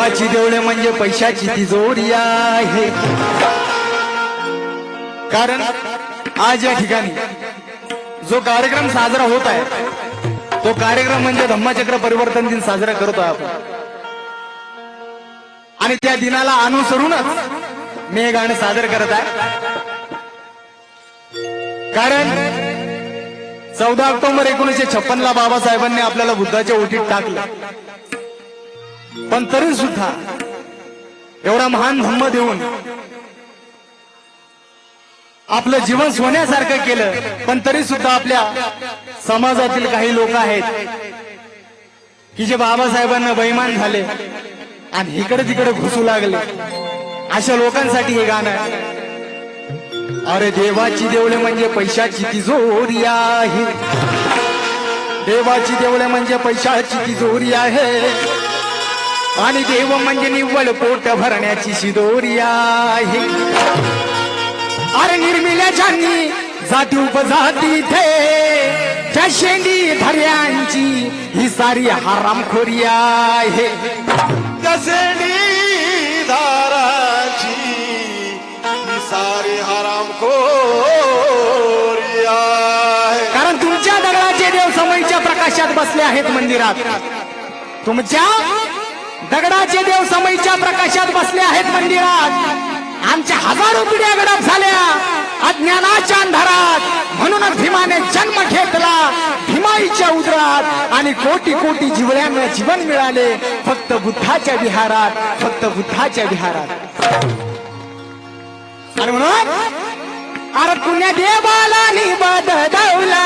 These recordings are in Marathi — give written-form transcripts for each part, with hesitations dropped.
देवाची देवळे म्हणजे पैशाची तिजोरी आहे. कारण आज या ठिकाणी जो कार्यक्रम साजरा होत आहे तो कार्यक्रम म्हणजे धम्मचक्र परिवर्तन दिन साजरा करतो आपण. आणि त्या दिनाला अनुसरूनच मी हे गाणं सादर करत आहे. कारण 14 ऑक्टोबर 1956 ला बाबासाहेबांनी आपल्याला बुद्धाच्या ओटीत टाकलं. पण तरी सुद्धा एवढा महान धम्म देऊन आपलं जीवन सोन्यासारखं केलं. पण तरी सुद्धा आपल्या समाजातील काही लोक आहेत की जे बाबासाहेबांना बेईमान झाले आणि इकडे तिकडे घुसू लागले. अशा लोकांसाठी हे गाणं आहे. अरे देवाची देवळे म्हणजे पैशाची तिजोरी आहे. देवाची देवळे म्हणजे पैशाची तिजोरी आहे. आणि देव म्हणजे निव्वळ पोट भरण्याची शिदोरी आहे. अरे निर्मिल्याच्यांनी जाती उपजाती थे त्या शेंडी धर्यांची ही सारी हरामखोरी आहे. त्या शेंडी धाराची ही सारी हरामखोरी आहे. कारण तुमच्या दगडाचे देव समईच्या प्रकाशात बसले आहेत मंदिरात. तुमच्या दगडाचे देव समईच्या प्रकाशात बसले आहेत मंदिरात. आमच्या हजारो पिढ्या गडप झाल्या अज्ञानाच्या अंधारात. म्हणूनच भीमाने जन्म घेतला भीमाईच्या उदरात. आणि कोटी कोटी जिवळ्यांना जीवन मिळाले फक्त बुद्धाच्या विहारात. फक्त बुद्धाच्या विहारात. आणि म्हणून अरे पुण्या देवाला निबद दौला.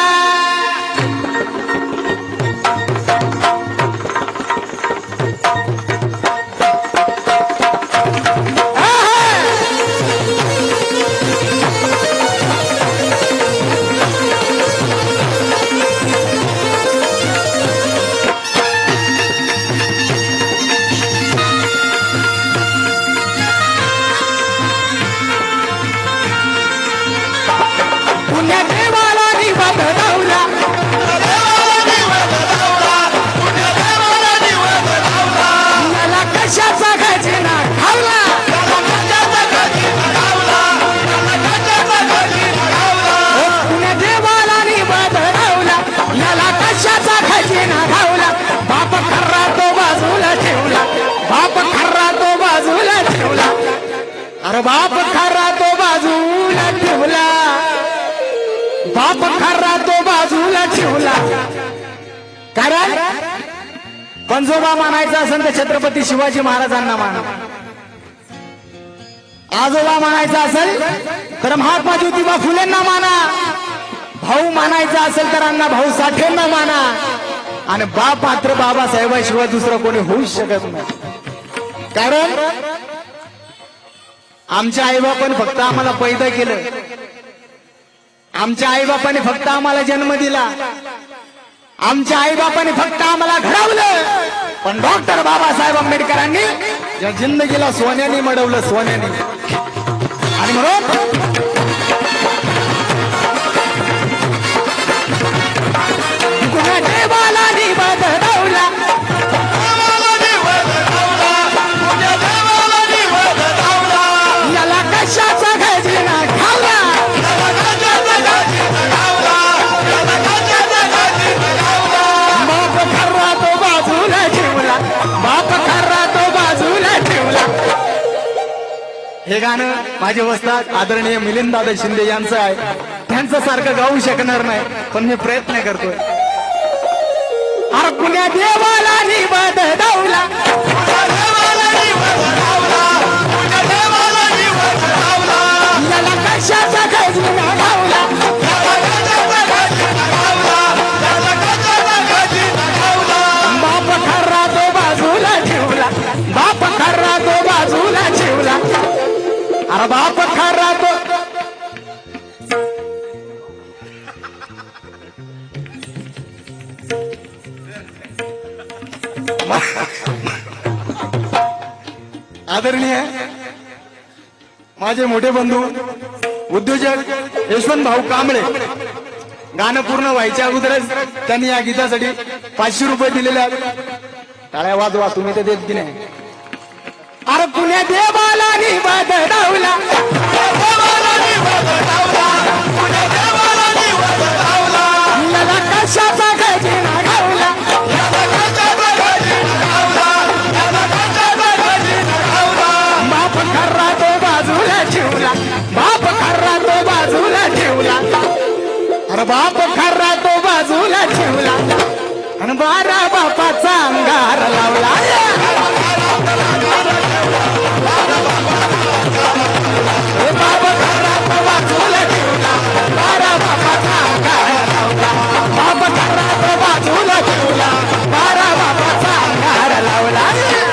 अरे बाप खरा तो बाजूला ठेवला. बाप खरा तो बाजूला ठेवला. कारण पंजोबा मानायचा असेल तर छत्रपती शिवाजी महाराजांना माना. आजोबा मानायचा असेल तर महात्मा ज्योतिबा फुलेंना माना. भाऊ मानायचा असेल तर अण्णा भाऊ साठेंना माना. आणि बाप मात्र बाबासाहेबाशिवाय दुसरं कोणी होऊच शकत नाही. कारण आमच्या आईबापाने फक्त आम्हाला पैदा केलं. आमच्या आईबापाने फक्त आम्हाला जन्म दिला. आमच्या आईबापाने फक्त आम्हाला घडवलं. पण डॉक्टर बाबासाहेब आंबेडकरांनी या जिंदगीला सोन्याने मडवलं. सोन्याने. आणि म्हणून देवाला निबद दौला. कशाचा खजिना खावला. बाप खर्रा तो बाजूला ठेवला. बाप खर्रा तो बाजूला ठेवला. हे गाणं माझे वस्ताद आदरणीय मिलिंददादा शिंदे यांचं आहे. त्यांचं सारखं गाऊ शकणार नाही पण मी प्रयत्न करतोय. अरे पुण्या देवाला निबद दौला. कशाचा खजिना घावला. बाप खर्रा तो बाजूला ठेवला. बाप खर्रा तो बाजूला ठेवला. अरे बाप खर्रा तो. आदरणीय माझे मोठे बंधू उद्योजक यशवंत भाऊ कांबळे. गाणं पूर्ण व्हायच्या अगोदरच त्यांनी या गीतासाठी 500 रुपये दिलेले आहेत. टाळ्या वाजवा तुम्ही तर देत की नाही. अरे कुण्या देवाला निवद डावला, याला कशाचा गजिना घावला, बाप खर्रा तो बाजूला ठेवला, बाप खर्रा तो बाजूला ठेवला, अरे बाप खर्रा तो बाजूला ठेवला आणि बारा बापाचा अंगार लावला. बाप खर्रा तो बाजूला ठेवला, बारा बापाचा अंगार लावला, बाप खर्रा तो बाजूला ठेवला, बारा बापाचा अंगार लावला.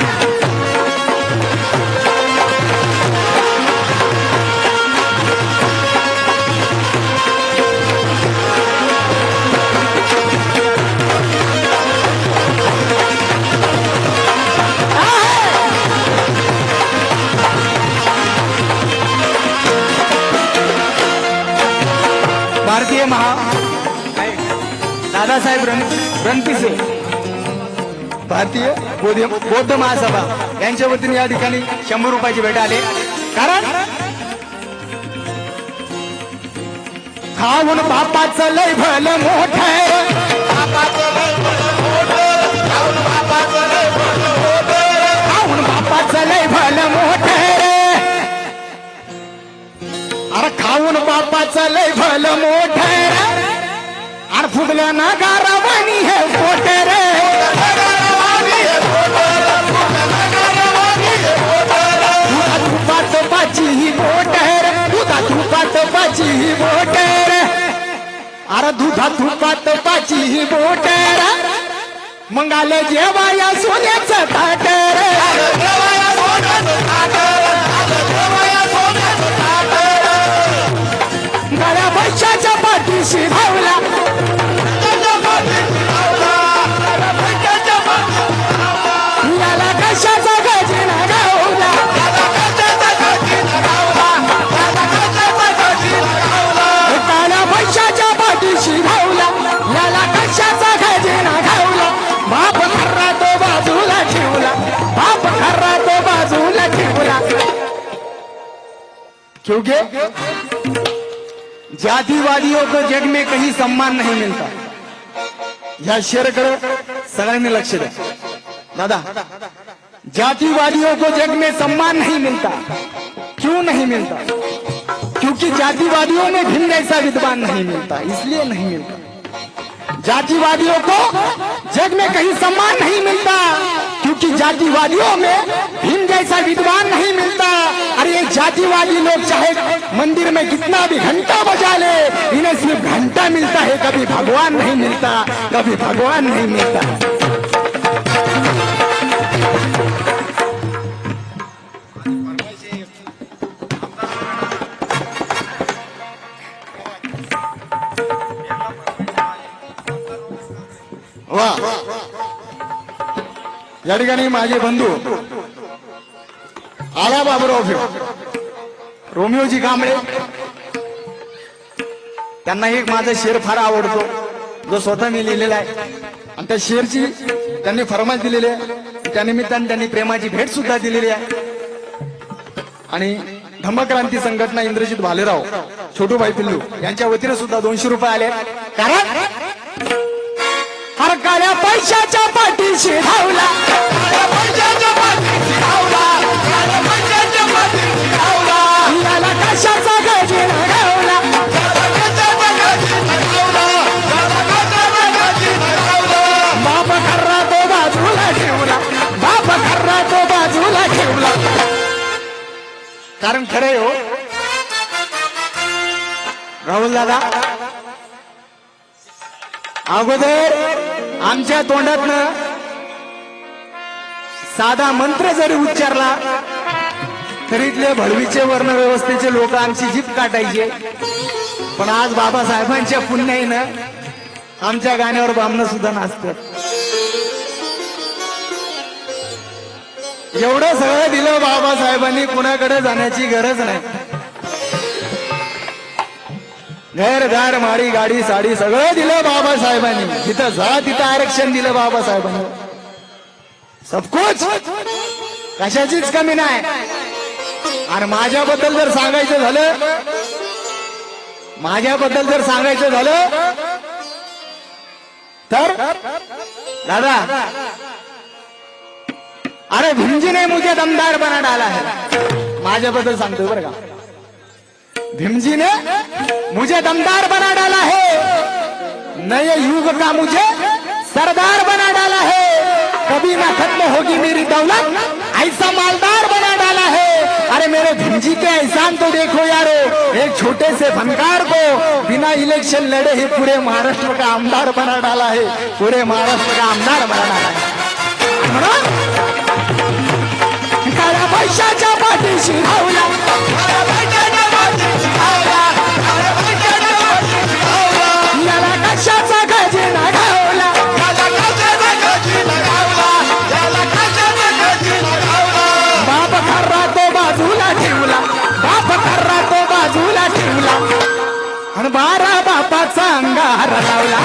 भारतीय दादासाहेब रणपिसे भारतीय बौद्ध महासभा यांच्या वतीने या ठिकाणी 100 रुपयाची भेट आले. कारण खाऊन बापाचं लय भलं मोठं, खाऊन बापाचं लय भलं मोठं, अरे खाऊन बापाचं लय भलं मोठं आणि फुगलं ना गारावानी हे पोट रे, दुधा तुपात पाची ही बोट रे, दुधा तुपात पाची ही बोट रे, अरे दुधा तुपात पाची ही बोट रे, मग आलं जेवा या सोन्याचं ताट रे, गळ्या पैशाच्या पाठीशी धावला, याला कशाचा गजिना घावला, काळ्या पैशाच्या पाठीशी धावला, याला कशाचा गजिना घावला, बाप खर्रा तो बाजूला ठेवला, बाप खर्रा तो बाजूला ठेवला. क्योंकि जातिवादियों को जग में कहीं सम्मान नहीं मिलता. या शेरकडे सगळ्यांनी लक्ष द्या. दादा, जातिवादियों को जग में सम्मान नहीं मिलता. क्यों नहीं मिलता? क्योंकि जातिवादियों में भीम जैसा विद्वान नहीं मिलता, इसलिए नहीं मिलता. जातिवादियों को जग में कहीं सम्मान नहीं मिलता क्योंकि जातिवादियों में भीम जैसा विद्वान नहीं मिलता. अरे ये जातिवादी लोग चाहे मंदिर में कितना भी घंटा बजा ले, इन्हें सिर्फ घंटा मिलता है, कभी भगवान नहीं मिलता, कभी भगवान नहीं मिलता. वा या ठिकाणी माझे बंधू आला बाबूराव रोमिओजी कांबळे, त्यांना एक माझा शेर फार आवडतो जो स्वतः मी लिहिलेला आहे आणि त्या शेरची त्यांनी फरमाईश दिलेली आहे. त्यानिमित्ताने त्यांनी प्रेमाची भेट सुद्धा दिलेली आहे. आणि धम्मक्रांती संघटना इंद्रजित भालेराव, छोटूभाई पिल्लू यांच्या वतीने सुद्धा 200 रुपये आले. कारण हर काळ्या पैशाच्या पाठीशी धावला, याला कशाचा गजिना घावला, बाप खर्रा तो बाजूला ठेवला, बाप खर्रा तो बाजूला ठेवला. कारण खरंय हो राहुल दादा, अगोदर आमच्या तोंडातनं साधा मंत्र जरी उच्चारला तरी इथले भडवीचे वर्ण व्यवस्थेचे लोक आमची जीभ काटायचे. पण आज बाबासाहेबांच्या पुण्याईनं आमच्या गाण्यावर बामणं सुद्धा नाचतात. एवढं सगळं दिलं बाबासाहेबांनी, कुणाकडे जाण्याची गरज नाही. घरदार माडी गाडी साडी सगळं दिलं बाबासाहेबांनी. जिथं जा तिथं आरक्षण दिलं बाबासाहेबांनी. सब कुछ कशाचीच कमी नाही. आणि माझ्याबद्दल जर सांगायचं झालं, माझ्याबद्दल जर सांगायचं झालं तर दादा, अरे भीमजी ने मुझे दमदार बना डाला है. माझ्याबद्दल सांगतोय बरं का. भीमजी ने मुझे दमदार बना डाला है, नए युग का मुझे सरदार बना डाला है, कभी ना खत्म होगी मेरी दौलत, ऐसा मालदार बना डाला है. अरे मेरे भीमजी के एहसान तो देखो यारो, एक छोटे से फनकार को बिना इलेक्शन लड़े ही पूरे महाराष्ट्र का आमदार बना डाला है, पूरे महाराष्ट्र का आमदार बना डाला है. काळ्या पैशाच्या पाठीशी धावला, याला कशाचा खजिना घावला, बाप खर्रा तो बाजूला ठेवला, बाप खर्रा तो बाजूला ठेवला, आणि 12 बापाचा अंगार लावला.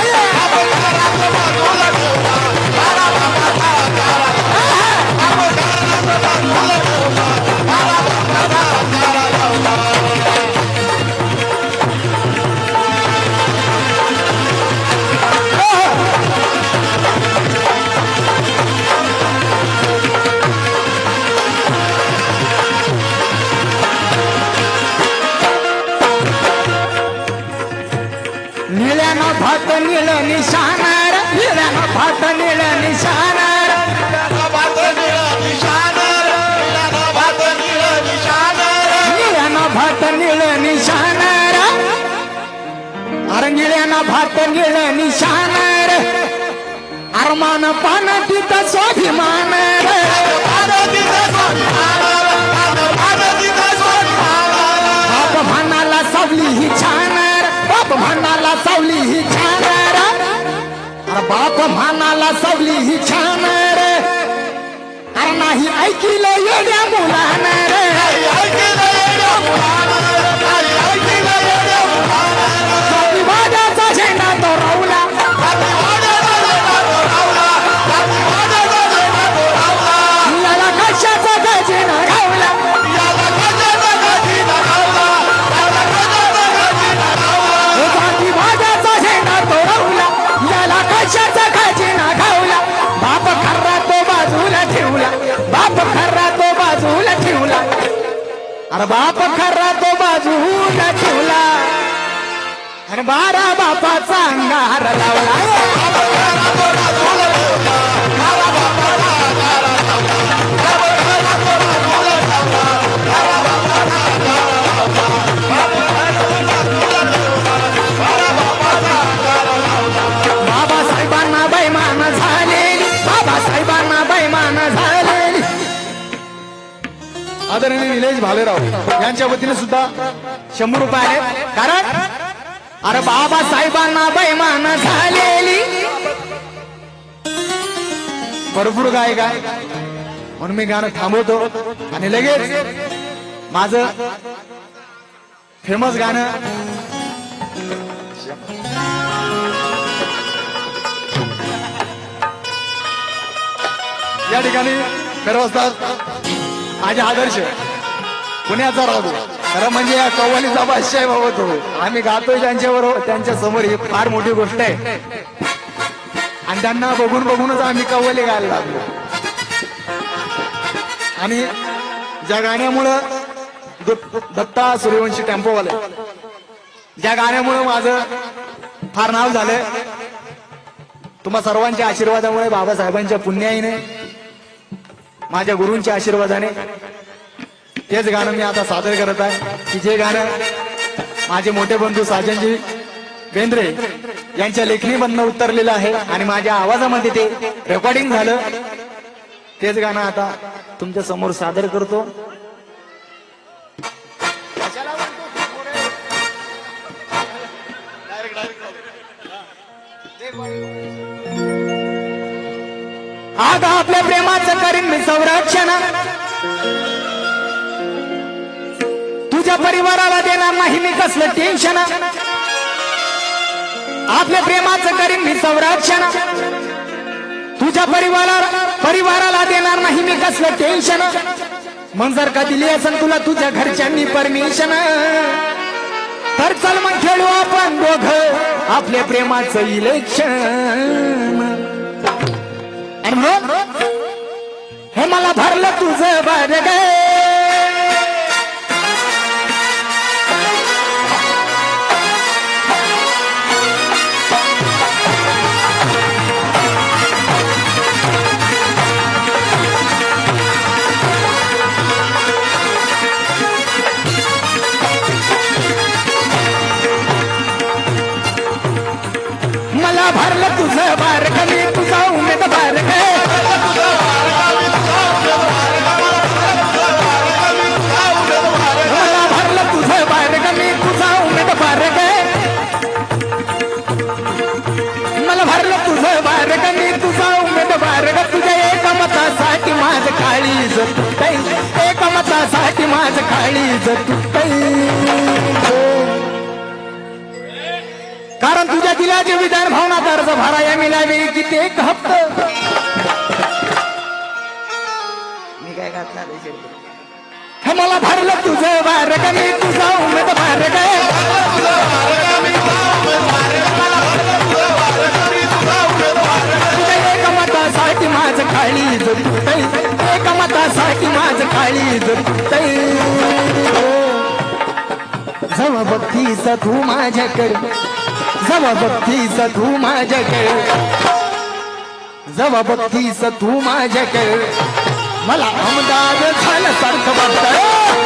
निळ्यानं भात निळ निशाणार, निळ्यानं भात निळ निशाणार, निळ्यानं भात निळ निशाणार, अरे निळ्यानं भात निळ निशाणार, अरमान पान तिथं स्वाभिमान, बाप म्हणाला सावली ही छान, बाप म्हणाला सावली ही छान, अरे बाप म्हणाला सावली ही छान रे, अरे नाही ऐकिलं येड्या मुलानं रे, जातीवादाचा झेंडा तो रवला, याला कशाचा खजिना घावला, जातीवादाचा झेंडा तो रवला, याला कशाचा खजिना घावला, बाप खर्रा तो बाजूला ठेवला, बाप खर्रा तो बाजूला ठेवला, अरे बाप खर्रा तो बाजूला ठेवला, आणि 12 बापाचा अंगार लावला. बाबासाहेबांना बैमान झालेली, बाबासाहेबांना बैमान झालेली. आदरणीय निलेश भालेराव यांच्या वतीने सुद्धा 100 रुपये आहेत. कारण अरे बाबासाहेबांना बैमान झालेली, भरपूर गायक आहे म्हणून मी गाणं थांबवतो आणि लगेच माझं फेमस गाणं या ठिकाणी खरं असतात माझे आदर्श पुण्याचा राहतो. खरं म्हणजे या कव्वालीचा बादशाह बाबा तो आम्ही गातोय त्यांच्याबरोबर, त्यांच्या समोर ही फार मोठी गोष्ट आहे. आणि त्यांना बघून बघूनच आम्ही कव्वाली गायला लागलो. आणि ज्या गाण्यामुळं दत्ता सूर्यवंशी टेम्पोवाले, ज्या गाण्यामुळं माझं फार नाव झालंय, तुम्हा सर्वांच्या आशीर्वादामुळे, बाबासाहेबांच्या पुण्याईने, माझ्या गुरूंच्या आशीर्वादाने तेच गाणं मी आता सादर करत आहे. की जे गाणं माझे मोठे बंधू साजनजी बेंद्रे यांच्या लेखणीमधनं उतरलेलं आहे आणि माझ्या आवाजामध्ये ते रेकॉर्डिंग झालं. तेच गाणं आता तुमच्या समोर सादर करतो. आग आपल्या प्रेमाचं करीन मी संरक्षण, तुझ्या परिवाराला देणार नाही मी कसलं टेन्शन. आपल्या प्रेमाचं करीन मी संरक्षण, तुझ्या परिवाराला देणार नाही मी कसलं टेन्शन. मग जर का दिली असेल तुला तुझ्या घरच्यांनी परमिशन, तर चल मग खेळू आपण दोघं आपल्या प्रेमाचं इलेक्शन. आणि म्हणून हे मला भरलं तुझं बार गे, मला भरलं तुझं बार ग, मी तुझा उमेदवार गे. मला भरलं तुझं बार ग, मी तुझा उमेदवार गे. मला भरलं तुझं बार ग, मी तुझा उमेदवार ग. तुझ्या एका मतासाठी माझं काळीज तुटतंय, एका मतासाठी माझं काळीज तुटतंय. कारण तुझ्या दिलाचे विधान भावना अर्ज भराया मिळावे किती एक हप्त. मी काय घातला हे मला भरलं तुझं बार ग, मी तुझा उमेदवार ग. तुझ्या एका मतासाठी माझं काळीज तुटतंय, एका मतासाठी माझं काळीज तुटतंय. जवळ बघतीस तू माझ्याकडे, जवा बघतीस तू माझ्याकडे, जवा बघतीस तू माझ्याकडे, मला आमदार झाल्यासारखं वाटतंय.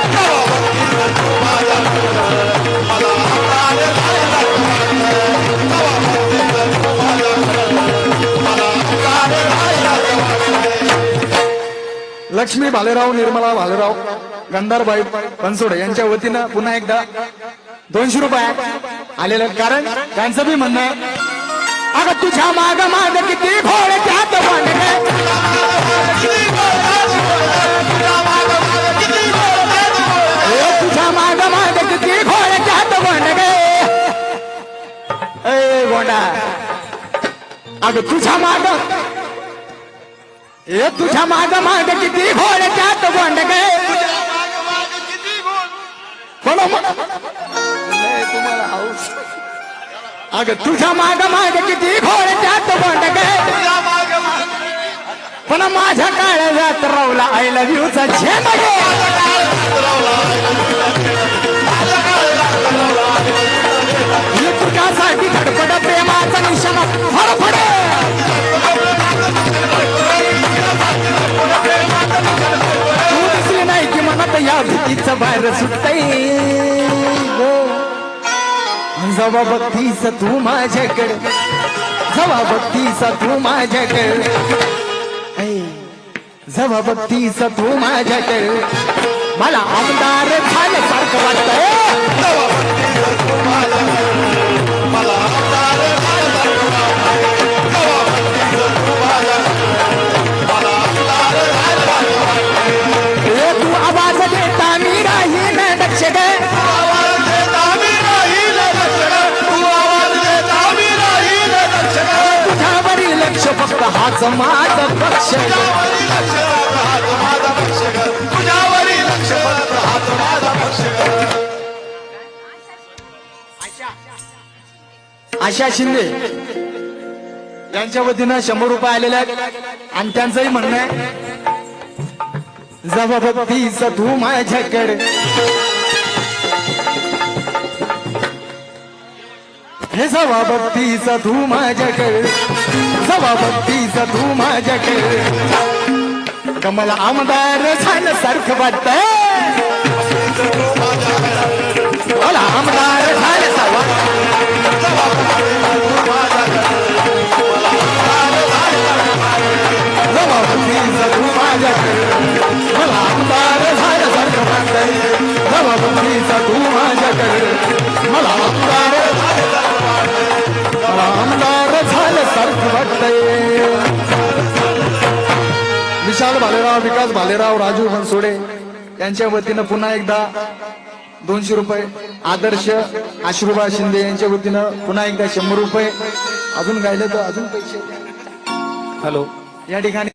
लक्ष्मी भालेराव, निर्मला भालेराव, गंधारबाई बनसोडे यांच्या वतीनं पुन्हा एकदा 200 रुपये आलेलं. कारण त्यांचं बी म्हणणं आहे, अगं तुझ्या माग माग किती घोडे त्यात वांडगे, तुझ्या माग माग किती घोडे त्यात वांडगे. ए गोंडा, अगं तुझ्या माग, ए तुझ्या माग माग किती घोडे त्यात वांडगे. तुम्हाला हाऊस, अगं तुझ्या माग माग किती घोडे त्यात वांडगे. पण माझ्या काळजात रवला आय लव्ह यू चा झेंडा. तुझ्यासाठी धडपड प्रेमाचा निशाणा फडफड. तू दिसली नाही की मनात या भीतीचं बाहेर सुटतंय. जवा बघतीस तू माझ्याकडे, जवा बघतीस तू माझ्याकडे, जवा बघतीस तू माझ्याकडे, मला आमदार झाल्यासारखं वाटतंय. तू आवाज देता मी राहीन दक्ष गे, तुझ्यावरील लक्ष फक्त हाच माझा पक्ष, तुझ्यावरील लक्ष फक्त हाच माझा पक्ष. आशा शिंदे यांच्या वतीनं 100 रुपये आलेले आहेत. आणि त्यांचंही म्हणणं आहे, जवा बघतीस तू माझ्याकडे, हे जवा बघतीस तू माझ्याकडे, जवा बघतीस तू माझ्याकडे, मला आमदार झाल्यासारखं वाटतंय. मला आमदार झाल्यासारखं, जवा बघतीस तू माझ्याकडे, मला आमदार झाल्यासारखं वाटतंय. जवा बघतीस तू माझ्याकडे, मला आमदार झाल्यासारखं वाटतंय. विशाल भालेराव, विकास भालेराव, राजू बनसोडे यांच्या वतीनं पुन्हा एकदा 200 रुपये. आदर्श आश्रुबा शिंदे यांच्या वतीनं पुन्हा एकदा 100 रुपये. अजून गायले तर अजून पैसे. हॅलो. या ठिकाणी